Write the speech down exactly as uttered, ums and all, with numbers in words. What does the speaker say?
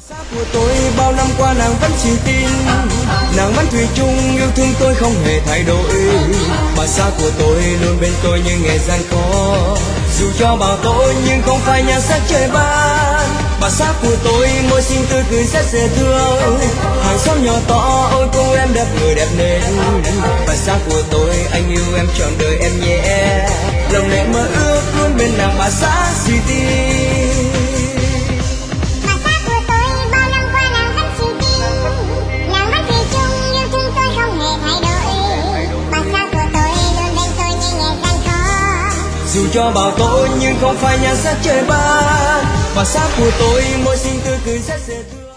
Xã của tôi bao năm qua nàng vẫn chịu tin, nàng vẫn thủy chung yêu thương tôi không hề thay đổi. Bà xã của tôi luôn bên tôi như ngày gian khó, dù cho bao tôi nhưng không phải nhà xác trời ban. Bà xã của tôi môi xinh tươi cười rất dễ thương, hàng xóm nhỏ to ôi cô em đẹp người đẹp nên. Bà xã của tôi anh yêu em trọn đời em nhé, lòng này mơ ước luôn bên nàng bà xã suy tin. Dù cho bao tôi nhưng không phải nhà xác trời ban. Bà xã của tôi môi xinh tươi cười rất dễ thương.